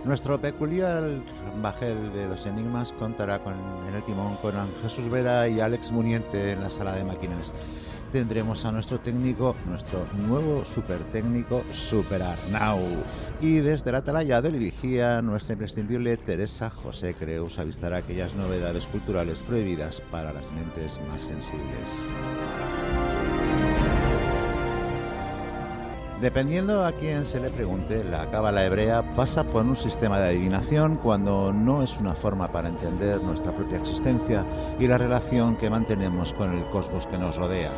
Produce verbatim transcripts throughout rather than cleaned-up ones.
Nuestro peculiar bajel de los enigmas contará con, en el timón con Jesús Vera y Alex Muniente en la sala de máquinas. Tendremos a nuestro técnico, nuestro nuevo super técnico, Super Arnau. Y desde la atalaya del Vigía, nuestra imprescindible Teresa José Creus avistará aquellas novedades culturales prohibidas para las mentes más sensibles. Dependiendo a quién se le pregunte, la cábala hebrea pasa por un sistema de adivinación cuando no es una forma para entender nuestra propia existencia y la relación que mantenemos con el cosmos que nos rodea.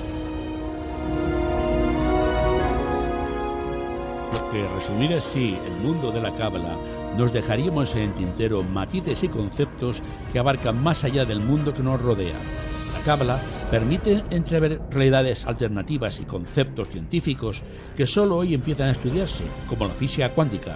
Porque resumir así el mundo de la cábala, nos dejaríamos en el tintero matices y conceptos que abarcan más allá del mundo que nos rodea. La cábala permite entrever realidades alternativas y conceptos científicos que solo hoy empiezan a estudiarse, como la física cuántica.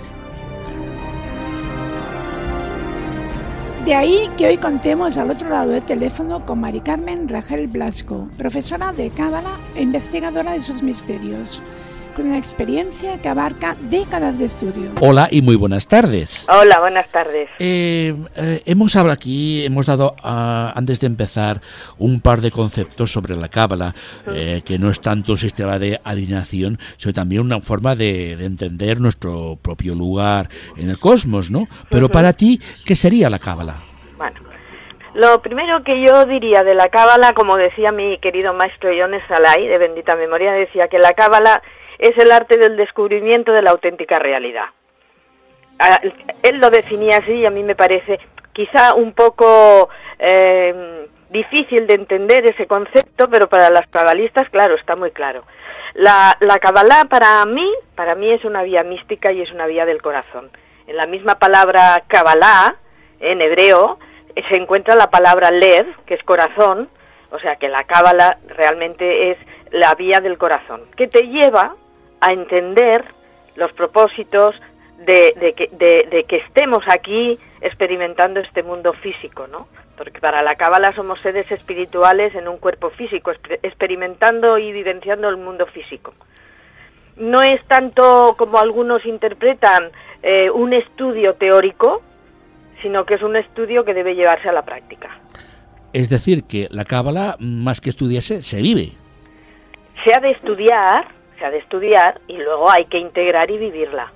De ahí que hoy contemos al otro lado del teléfono con Mari Carmen Rangel Blasco, profesora de cábala e investigadora de sus misterios, con una experiencia que abarca décadas de estudio. Hola y muy buenas tardes. Hola, buenas tardes. Eh, eh, hemos hablado aquí, hemos dado, uh, antes de empezar, un par de conceptos sobre la cábala, eh, que no es tanto un sistema de adivinación, sino también una forma de, de entender nuestro propio lugar en el cosmos, ¿no? Pero uh-huh. Para ti, ¿qué sería la cábala? Bueno, lo primero que yo diría de la cábala, como decía mi querido maestro Iones Salai, de bendita memoria, decía que la cábala es el arte del descubrimiento de la auténtica realidad. Él lo definía así y a mí me parece quizá un poco eh, difícil de entender ese concepto, pero para las cabalistas, claro, está muy claro. La, la Kabbalah para mí, para mí es una vía mística y es una vía del corazón. En la misma palabra Kabbalah, en hebreo, se encuentra la palabra lev, que es corazón, o sea que la Kabbalah realmente es la vía del corazón, que te lleva a entender los propósitos de, de, que, de, de que estemos aquí experimentando este mundo físico, ¿no? Porque para la cábala somos seres espirituales en un cuerpo físico, experimentando y vivenciando el mundo físico. No es tanto como algunos interpretan eh, un estudio teórico, sino que es un estudio que debe llevarse a la práctica. Es decir, que la cábala, más que estudiarse, se vive. Se ha de estudiar, se ha de estudiar y luego hay que integrar y vivirla.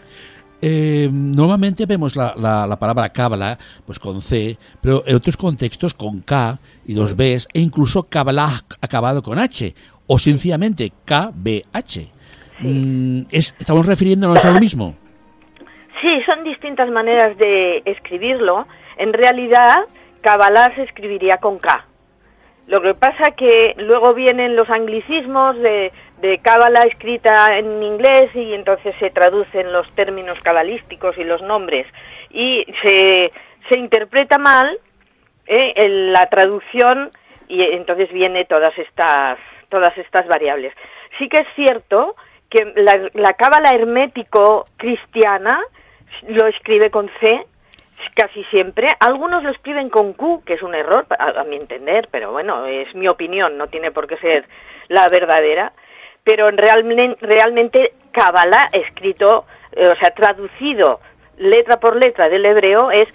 Eh, normalmente vemos la, la, la palabra cábala pues con C, pero en otros contextos con K y dos Bs e incluso cábala acabado con H o sencillamente K B H. Sí. Mm, es, ¿Estamos refiriéndonos a lo mismo? Sí, son distintas maneras de escribirlo. En realidad, cábala se escribiría con K. Lo que pasa que luego vienen los anglicismos de, de cábala escrita en inglés y entonces se traducen los términos cabalísticos y los nombres y se, se interpreta mal eh, en la traducción y entonces viene todas estas todas estas variables. Sí que es cierto que la, la cábala hermético cristiana lo escribe con C casi siempre. Algunos lo escriben con Q, que es un error, a, a mi entender, pero bueno, es mi opinión, no tiene por qué ser la verdadera. Pero realmente, realmente Kabbalah escrito, eh, o sea, traducido letra por letra del hebreo es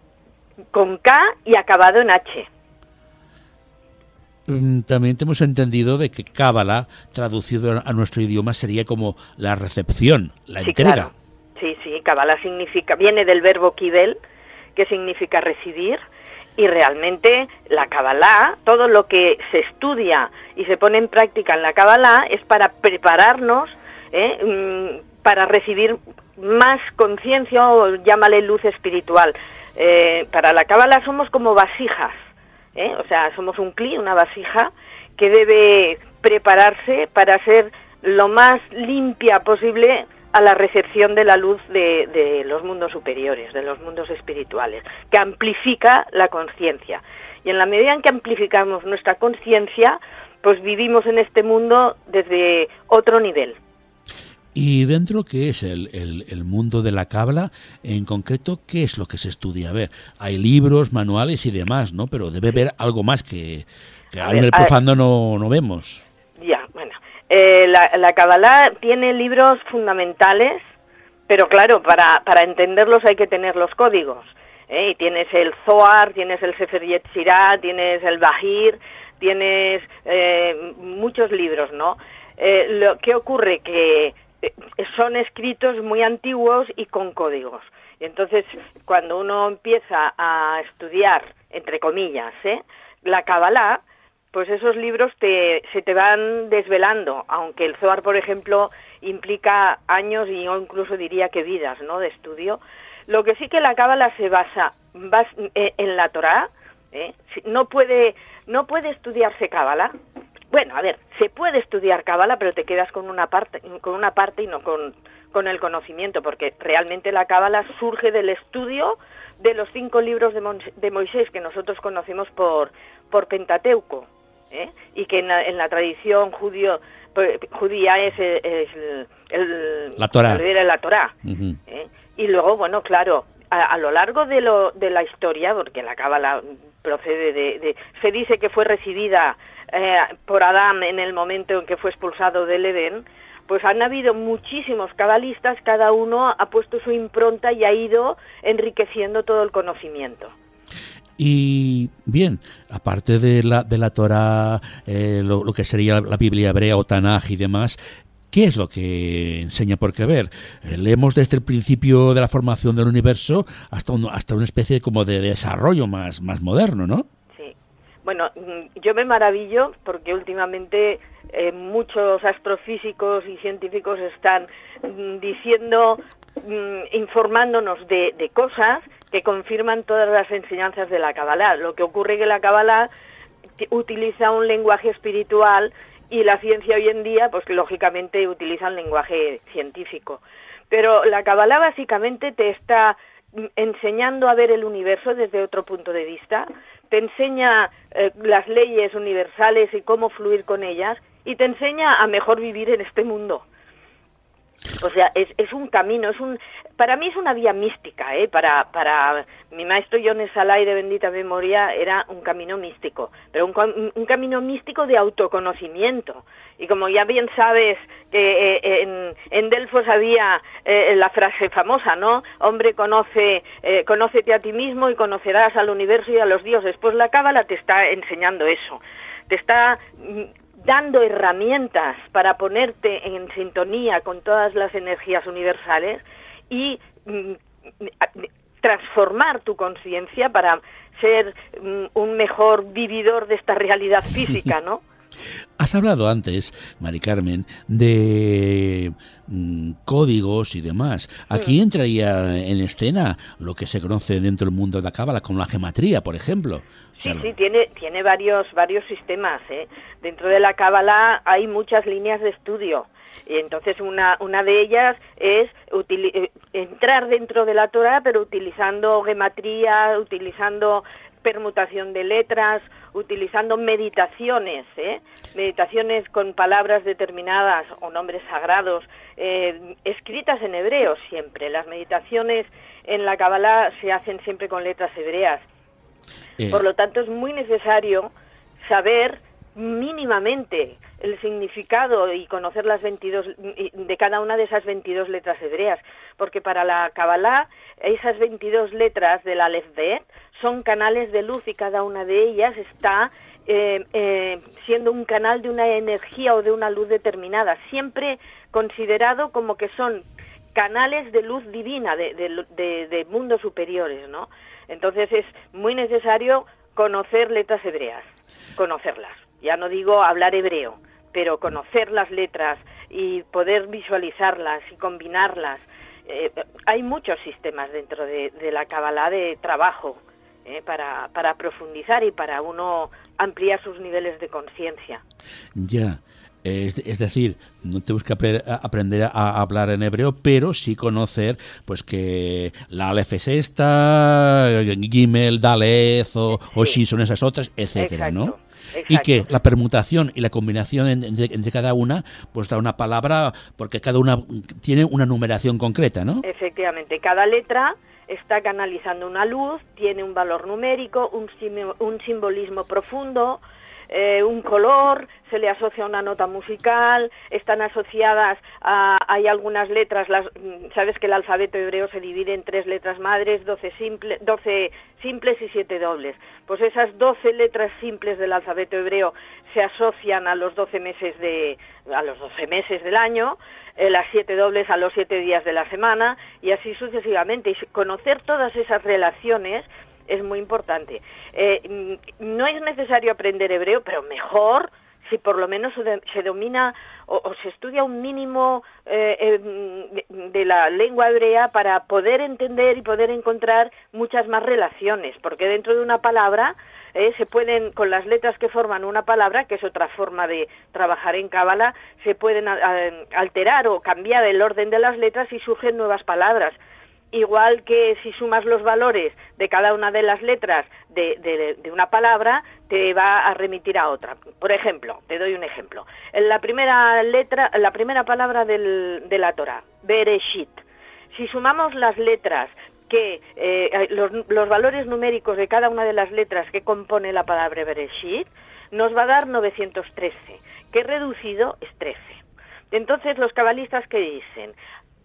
con K y acabado en H. También hemos entendido de que Kabbalah, traducido a nuestro idioma, sería como la recepción, la sí, entrega. Claro. Sí, sí, Kabbalah significa, viene del verbo kibel, que significa recibir, y realmente la Kabbalah, todo lo que se estudia y se pone en práctica en la Kabbalah es para prepararnos ¿eh? para recibir más conciencia o llámale luz espiritual. Eh, para la Kabbalah somos como vasijas, ¿eh? O sea, somos un cli, una vasija que debe prepararse para ser lo más limpia posible a la recepción de la luz de, de los mundos superiores, de los mundos espirituales, que amplifica la conciencia. Y en la medida en que amplificamos nuestra conciencia, pues vivimos en este mundo desde otro nivel. Y dentro, ¿qué es el, el, el mundo de la cábala? En concreto, ¿qué es lo que se estudia? A ver, hay libros, manuales y demás, ¿no? Pero debe haber algo más que, que a nivel profano no, no vemos. Ya, bueno. Eh, la, la Kabbalah tiene libros fundamentales pero claro, para, para entenderlos hay que tener los códigos. ¿eh? Y tienes el Zohar, tienes el Sefer Yetzirah, tienes el Bahir, tienes eh, muchos libros, ¿no? Eh, lo que ocurre que son escritos muy antiguos y con códigos. Y entonces, cuando uno empieza a estudiar, entre comillas, ¿eh? la Kabbalah, pues esos libros te, se te van desvelando, aunque el Zohar, por ejemplo, implica años y yo incluso diría que vidas, ¿no?, de estudio. Lo que sí que la Kabbalah se basa, basa en la Torá, ¿eh? no puede, no puede estudiarse Kabbalah. Bueno, a ver, se puede estudiar Kabbalah, pero te quedas con una parte, con una parte y no con, con el conocimiento, porque realmente la Kabbalah surge del estudio de los cinco libros de, Mo de Moisés que nosotros conocemos por, por Pentateuco, ¿eh? y que en la, en la tradición judío, judía es, es el, el, la Torá. La Torá uh-huh. ¿eh? Y luego, bueno, claro, a, a lo largo de, lo, de la historia, porque la Kabbalah procede de, de... Se dice que fue recibida eh, por Adán en el momento en que fue expulsado del Edén, pues han habido muchísimos cabalistas, cada uno ha puesto su impronta y ha ido enriqueciendo todo el conocimiento. Y bien, aparte de la, de la Torá, eh, lo, lo que sería la Biblia hebrea o Tanaj y demás, ¿qué es lo que enseña? Porque, a ver, eh, leemos desde el principio de la formación del universo hasta, un, hasta una especie como de desarrollo más, más moderno, ¿no? Sí. Bueno, yo me maravillo porque últimamente eh, muchos astrofísicos y científicos están mm, diciendo, mm, informándonos de, de cosas que confirman todas las enseñanzas de la Kabbalah. Lo que ocurre es que la Kabbalah utiliza un lenguaje espiritual y la ciencia hoy en día, pues lógicamente utiliza el lenguaje científico. Pero la Kabbalah básicamente te está enseñando a ver el universo desde otro punto de vista, te enseña eh, las leyes universales y cómo fluir con ellas, y te enseña a mejor vivir en este mundo. O sea, es, es un camino, es un, para mí es una vía mística, ¿eh? Para, para mi maestro Yones Salai de bendita memoria era un camino místico, pero un, un camino místico de autoconocimiento. Y como ya bien sabes que eh, en, en Delfos había eh, la frase famosa, ¿no? Hombre, conoce, eh, conócete a ti mismo y conocerás al universo y a los dioses. Pues la Cábala te está enseñando eso, te está dando herramientas para ponerte en sintonía con todas las energías universales y mm, transformar tu conciencia para ser mm, un mejor vividor de esta realidad física, ¿no? Has hablado antes, Mari Carmen, de mm, códigos y demás. Aquí mm. entraría en escena lo que se conoce dentro del mundo de la Cábala como la gematría, por ejemplo. Sí, o sea, sí, tiene, tiene varios, varios sistemas, ¿eh? Dentro de la Cábala hay muchas líneas de estudio. Y entonces una, una de ellas es utili- entrar dentro de la Torá, pero utilizando gematría, utilizando permutación de letras, utilizando meditaciones, ¿eh? meditaciones con palabras determinadas o nombres sagrados, eh, escritas en hebreo siempre. Las meditaciones en la Kabbalah se hacen siempre con letras hebreas. Eh. Por lo tanto, es muy necesario saber mínimamente el significado y conocer las veintidós de cada una de esas veintidós letras hebreas, porque para la Kabbalah esas veintidós letras del Aleph Bet son canales de luz y cada una de ellas está eh, eh, siendo un canal de una energía o de una luz determinada, siempre considerado como que son canales de luz divina, de, de, de, de mundos superiores, ¿no? Entonces es muy necesario conocer letras hebreas, conocerlas. Ya no digo hablar hebreo, pero conocer las letras y poder visualizarlas y combinarlas. Eh, hay muchos sistemas dentro de, de la Kabbalah de trabajo eh, para, para profundizar y para uno ampliar sus niveles de conciencia. Ya. Es, es decir, no tenemos que apre- a aprender a, a hablar en hebreo, pero sí conocer pues que la Aleph es esta, Gimel, Daleth o, sí. o Shin son esas otras, etcétera, Exacto. ¿no? Exacto. Y que la permutación y la combinación entre, entre cada una pues da una palabra, porque cada una tiene una numeración concreta, ¿no? Efectivamente, cada letra está canalizando una luz, tiene un valor numérico, un, sim- un simbolismo profundo, eh, un color, se le asocia a una nota musical, están asociadas a, hay algunas letras, las, sabes que el alfabeto hebreo se divide en tres letras madres, doce, simple, doce simples y siete dobles. Pues esas doce letras simples del alfabeto hebreo se asocian a los doce meses de, a los doce meses del año, eh, las siete dobles a los siete días de la semana, y así sucesivamente. Y conocer todas esas relaciones es muy importante. Eh, no es necesario aprender hebreo, pero mejor si por lo menos se, se domina o, o se estudia un mínimo eh, eh, de la lengua hebrea para poder entender y poder encontrar muchas más relaciones, porque dentro de una palabra eh, se pueden, con las letras que forman una palabra, que es otra forma de trabajar en Cábala, se pueden a, a, alterar o cambiar el orden de las letras y surgen nuevas palabras. Igual que si sumas los valores de cada una de las letras de, de, de una palabra, te va a remitir a otra. Por ejemplo, te doy un ejemplo. En la primera letra, la primera palabra del, de la Torá, Bereshit. Si sumamos las letras que eh, los, los valores numéricos de cada una de las letras que compone la palabra Bereshit, nos va a dar novecientos trece, que reducido es trece. Entonces los cabalistas, ¿qué dicen?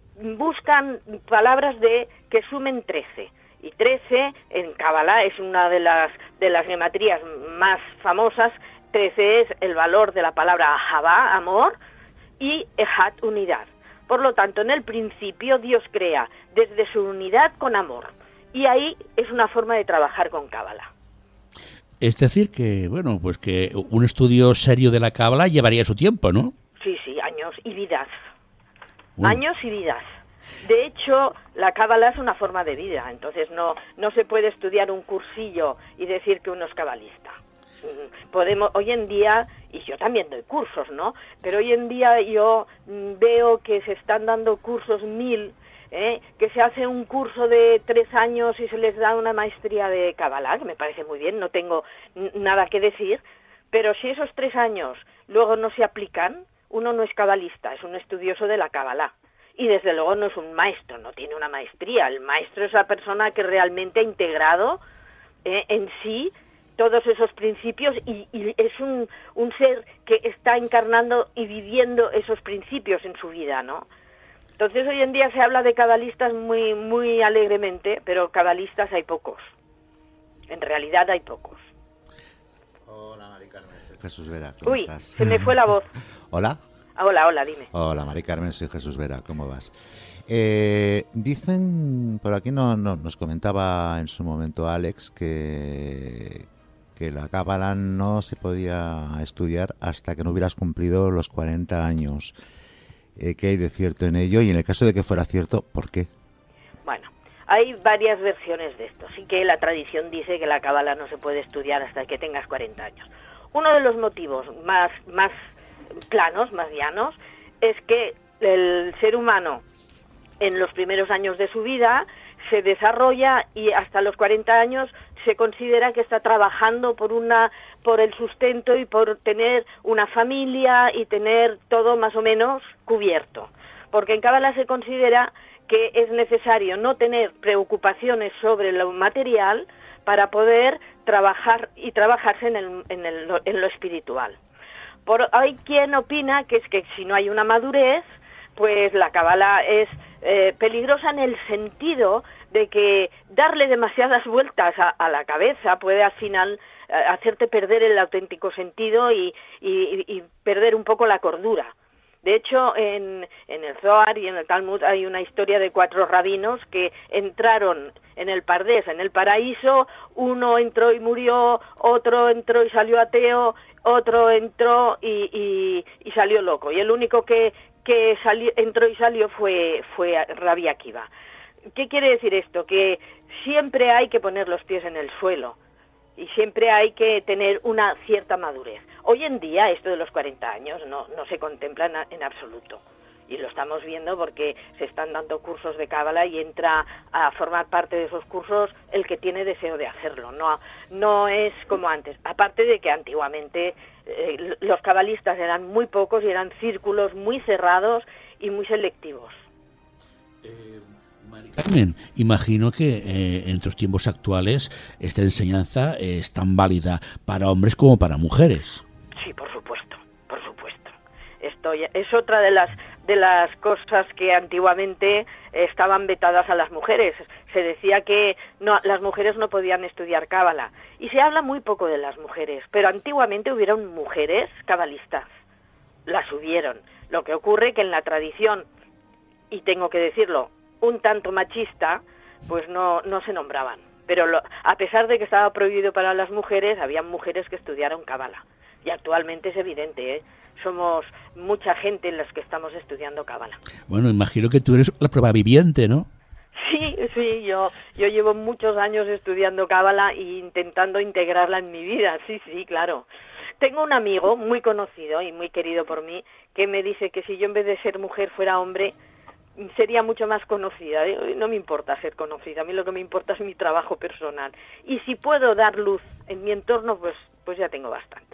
Buscan palabras de que sumen trece, y trece en Cábala es una de las de las gematrías más famosas. trece es el valor de la palabra Ahavá, amor, y Ejat, unidad. Por lo tanto, en el principio Dios crea desde su unidad con amor, y ahí es una forma de trabajar con Cábala. Es decir que, bueno, pues que un estudio serio de la Cábala llevaría su tiempo, ¿no? Sí, sí, años y vidas. Bueno. Años y vidas. De hecho, la Cábala es una forma de vida, entonces no, no se puede estudiar un cursillo y decir que uno es cabalista. Podemos, hoy en día, y yo también doy cursos, ¿no? Pero hoy en día yo veo que se están dando cursos mil, ¿eh? Que se hace un curso de tres años y se les da una maestría de Cábala, que me parece muy bien, no tengo nada que decir, pero si esos tres años luego no se aplican, uno no es cabalista, es un estudioso de la Cábala. Y desde luego no es un maestro, no tiene una maestría. El maestro es la persona que realmente ha integrado eh, en sí todos esos principios y, y es un, un ser que está encarnando y viviendo esos principios en su vida, ¿no? Entonces hoy en día se habla de cabalistas muy, muy alegremente, pero cabalistas hay pocos. En realidad hay pocos. Hola, Mari Carmen. Jesús Vera, ¿cómo Uy, estás? se me fue la voz. Hola. Hola, hola, dime. Hola, Mari Carmen, soy Jesús Vera, ¿cómo vas? Eh, dicen, por aquí no, no, nos comentaba en su momento Alex que, que la Cábala no se podía estudiar hasta que no hubieras cumplido los cuarenta años. Eh, ¿Qué hay de cierto en ello? Y en el caso de que fuera cierto, ¿por qué? Bueno, hay varias versiones de esto. Sí que la tradición dice que la Cábala no se puede estudiar hasta que tengas cuarenta años. Uno de los motivos más, más planos, más llanos, es que el ser humano en los primeros años de su vida se desarrolla y hasta los cuarenta años se considera que está trabajando por una por el sustento y por tener una familia y tener todo más o menos cubierto. Porque en Cábala se considera que es necesario no tener preocupaciones sobre lo material para poder trabajar y trabajarse en, el, en, el, en lo espiritual. Por, hay quien opina que es que si no hay una madurez, pues la Cábala es eh, peligrosa en el sentido de que darle demasiadas vueltas a, a la cabeza puede al final eh, hacerte perder el auténtico sentido y, y, y perder un poco la cordura. De hecho, en, en el Zohar y en el Talmud hay una historia de cuatro rabinos que entraron en el Pardés, en el paraíso. Uno entró y murió, otro entró y salió ateo, otro entró y, y, y salió loco. Y el único que, que salió, entró y salió fue, fue Rabbi Akiva. ¿Qué quiere decir esto? Que siempre hay que poner los pies en el suelo y siempre hay que tener una cierta madurez. Hoy en día esto de los cuarenta años no, no se contempla en, en absoluto. Y lo estamos viendo porque se están dando cursos de Cábala y entra a formar parte de esos cursos el que tiene deseo de hacerlo. No, no es como antes. Aparte de que antiguamente eh, los cabalistas eran muy pocos y eran círculos muy cerrados y muy selectivos. Eh, Carmen, imagino que eh, en estos tiempos actuales esta enseñanza es tan válida para hombres como para mujeres. Sí, por supuesto, por supuesto. Esto ya es otra de las de las cosas que antiguamente estaban vetadas a las mujeres. Se decía que no, las mujeres no podían estudiar cábala. Y se habla muy poco de las mujeres, pero antiguamente hubieron mujeres cabalistas. Las hubieron. Lo que ocurre que en la tradición, y tengo que decirlo, un tanto machista, pues no, no se nombraban. Pero lo, a pesar de que estaba prohibido para las mujeres, había mujeres que estudiaron cábala. Y actualmente es evidente, ¿eh? Somos mucha gente en los que estamos estudiando cábala. Bueno, imagino que tú eres la prueba viviente, ¿no? Sí, sí, yo, yo llevo muchos años estudiando cábala e intentando integrarla en mi vida, sí, sí, claro. Tengo un amigo muy conocido y muy querido por mí que me dice que si yo en vez de ser mujer fuera hombre, sería mucho más conocida. No me importa ser conocida, a mí lo que me importa es mi trabajo personal. Y si puedo dar luz en mi entorno, pues, pues ya tengo bastante.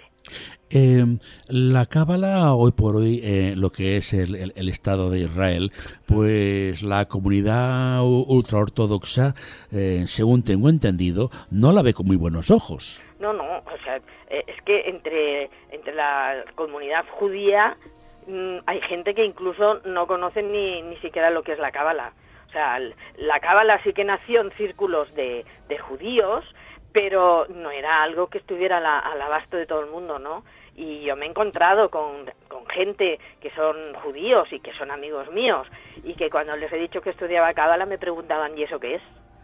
Eh, la cábala hoy por hoy, eh, lo que es el, el, el Estado de Israel, pues la comunidad ultraortodoxa, eh, según tengo entendido, no la ve con muy buenos ojos. No, no, o sea, eh, es que entre, entre la comunidad judía hay gente que incluso no conoce ni, ni siquiera lo que es la cábala. O sea, la cábala sí que nació en círculos de, de judíos, pero no era algo que estuviera al, al abasto de todo el mundo, ¿no? Y yo me he encontrado con, con gente que son judíos y que son amigos míos, y que cuando les he dicho que estudiaba cábala me preguntaban, ¿y eso qué es?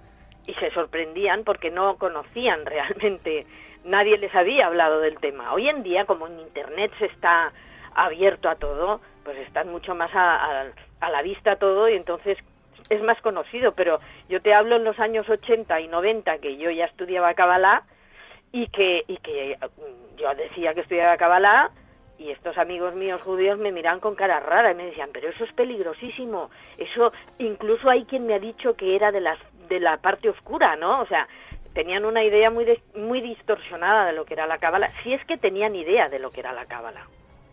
Y se sorprendían porque no conocían realmente, nadie les había hablado del tema. Hoy en día, como en Internet se está abierto a todo, pues están mucho más a, a, a la vista todo, y entonces es más conocido. Pero yo te hablo en los años ochenta y noventa, que yo ya estudiaba cábala, y que, y que yo decía que estudiaba cábala, y estos amigos míos judíos me miraban con cara rara y me decían, pero eso es peligrosísimo, eso incluso hay quien me ha dicho que era de las de la parte oscura, ¿no? O sea, tenían una idea muy de, muy distorsionada de lo que era la cábala, si es que tenían idea de lo que era la cábala.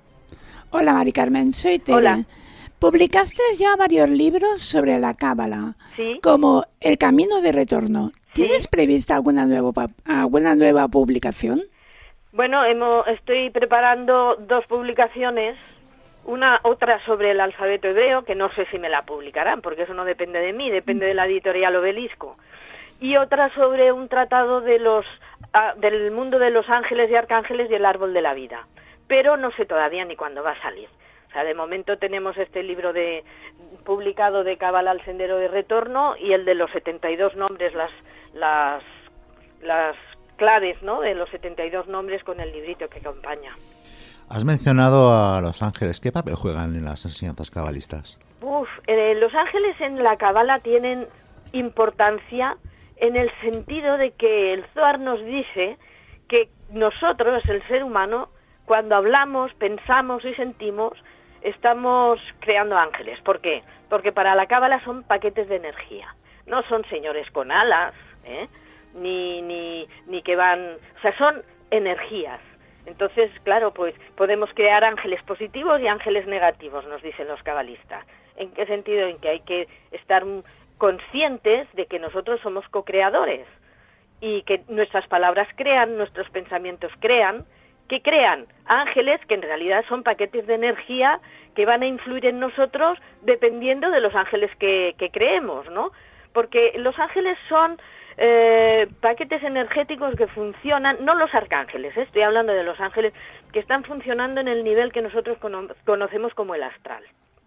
Hola, Mari Carmen, soy Tere. Hola. Publicaste ya varios libros sobre la cábala, ¿Sí? como El camino de retorno. ¿Tienes ¿Sí? prevista alguna nueva alguna nueva publicación? Bueno, hemos, estoy preparando dos publicaciones, una otra sobre el alfabeto hebreo, que no sé si me la publicarán, porque eso no depende de mí, depende de la editorial Obelisco, y otra sobre un tratado de los a, del mundo de los ángeles y arcángeles y el árbol de la vida. Pero no sé todavía ni cuándo va a salir. O sea, de momento tenemos este libro de publicado de Cábala al Sendero de Retorno, y el de los setenta y dos nombres, las las las claves, ¿no?, de los setenta y dos nombres, con el librito que acompaña. Has mencionado a los ángeles. ¿Qué papel juegan en las enseñanzas cabalistas? Uf, eh, los ángeles en la Cábala tienen importancia en el sentido de que el Zohar nos dice que nosotros, el ser humano, cuando hablamos, pensamos y sentimos, estamos creando ángeles. ¿Por qué? Porque para la Cábala son paquetes de energía. No son señores con alas, ¿eh? ni, ni, ni que van... O sea, son energías. Entonces, claro, pues podemos crear ángeles positivos y ángeles negativos, nos dicen los cabalistas. ¿En qué sentido? En que hay que estar conscientes de que nosotros somos co-creadores y que nuestras palabras crean, nuestros pensamientos crean, que crean ángeles que en realidad son paquetes de energía que van a influir en nosotros dependiendo de los ángeles que, que creemos, ¿no? Porque los ángeles son eh, paquetes energéticos que funcionan, no los arcángeles, ¿eh? Estoy hablando de los ángeles que están funcionando en el nivel que nosotros cono- conocemos como el astral.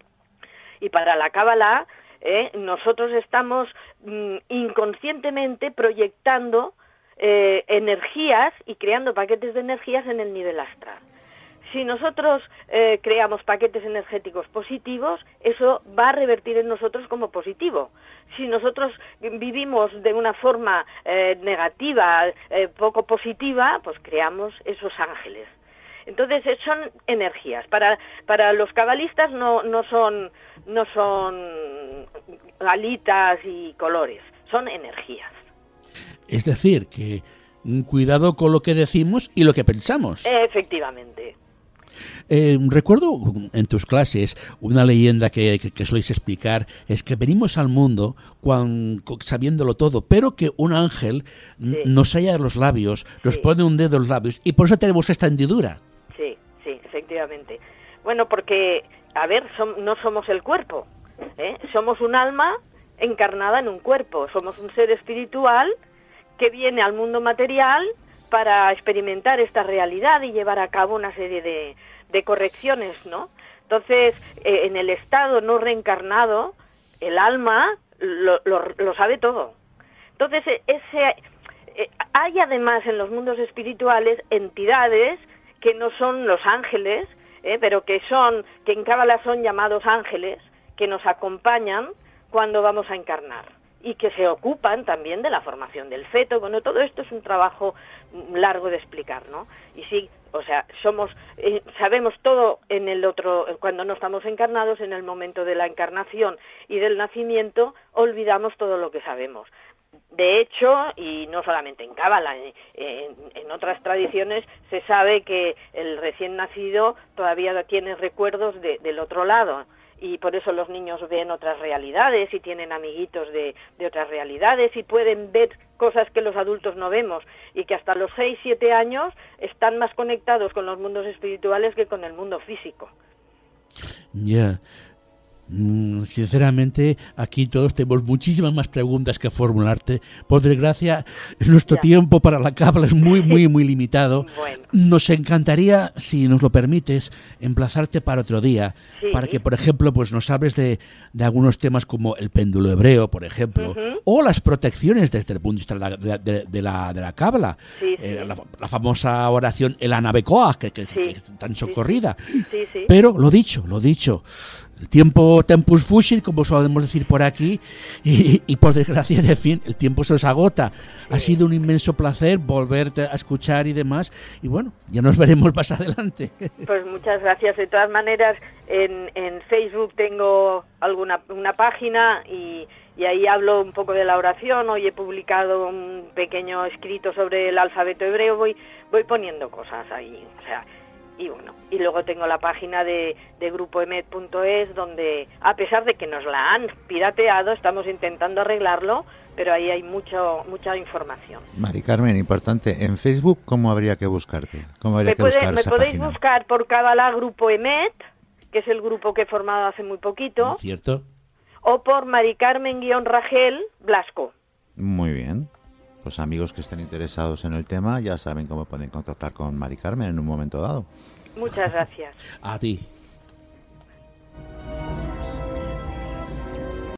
Y para la Cábala, eh, nosotros estamos mm, inconscientemente proyectando Eh, energías y creando paquetes de energías en el nivel astral. Si nosotros eh, creamos paquetes energéticos positivos, eso va a revertir en nosotros como positivo. Si nosotros vivimos de una forma eh, negativa, eh, poco positiva, pues creamos esos ángeles. Entonces son energías. Para para los cabalistas no no son no son alitas y colores, son energías. Es decir, que cuidado con lo que decimos y lo que pensamos. Efectivamente. Eh, recuerdo en tus clases una leyenda que, que, que soléis explicar, es que venimos al mundo cuan, sabiéndolo todo, pero que un ángel sí. nos halla los labios, nos sí. pone un dedo en los labios y por eso tenemos esta hendidura. Sí, sí, efectivamente. Bueno, porque, a ver, som, no somos el cuerpo, ¿eh? Somos un alma encarnada en un cuerpo, somos un ser espiritual que viene al mundo material para experimentar esta realidad y llevar a cabo una serie de, de correcciones, ¿no? Entonces, eh, en el estado no reencarnado, el alma lo, lo, lo sabe todo. Entonces, ese, eh, hay además en los mundos espirituales entidades que no son los ángeles, eh, pero que son, que en Cábala son llamados ángeles, que nos acompañan cuando vamos a encarnar y que se ocupan también de la formación del feto. Bueno, todo esto es un trabajo largo de explicar, ¿no? Y sí, o sea, somos, eh, sabemos todo en el otro, cuando no estamos encarnados, en el momento de la encarnación y del nacimiento, olvidamos todo lo que sabemos. De hecho, y no solamente en Cábala, en, en, en otras tradiciones se sabe que el recién nacido todavía tiene recuerdos de, del otro lado, y por eso los niños ven otras realidades y tienen amiguitos de, de otras realidades y pueden ver cosas que los adultos no vemos, y que hasta los seis, siete años están más conectados con los mundos espirituales que con el mundo físico. Ya. Yeah. Sinceramente, aquí todos tenemos muchísimas más preguntas que formularte. Por desgracia, nuestro ya. tiempo para la Cábala es muy, muy, muy limitado. Bueno. Nos encantaría, si nos lo permites, emplazarte para otro día, sí. para que, por ejemplo, pues nos hables de, de algunos temas como el péndulo hebreo, por ejemplo, uh-huh. o las protecciones desde el punto de vista de la, de, de la, de la Cábala. Sí, sí. Eh, la, la famosa oración El Anabecoa, que, que, sí. que es tan socorrida. Sí, sí. Sí. Pero, lo dicho, lo dicho, el tiempo tempus fusit, como solemos decir por aquí, y, y por desgracia, de fin, el tiempo se nos agota. Sí. Ha sido un inmenso placer volverte a escuchar y demás, y bueno, ya nos veremos más adelante. Pues muchas gracias. De todas maneras, en, en Facebook tengo alguna una página y, y ahí hablo un poco de la oración. Hoy he publicado un pequeño escrito sobre el alfabeto hebreo, voy, voy poniendo cosas ahí, o sea... Y bueno, y luego tengo la página de, de grupo emet punto es, donde, a pesar de que nos la han pirateado, estamos intentando arreglarlo, pero ahí hay mucho mucha información. Mari Carmen, importante, en Facebook, ¿cómo habría que buscarte? ¿Cómo habría me que puede, buscar me esa podéis página? buscar por Cábala Grupo Emet, que es el grupo que he formado hace muy poquito. ¿Cierto? O por Mari Carmen-Ragel Blasco. Muy bien. Pues amigos que estén interesados en el tema ya saben cómo pueden contactar con Mari Carmen en un momento dado. Muchas gracias. A ti.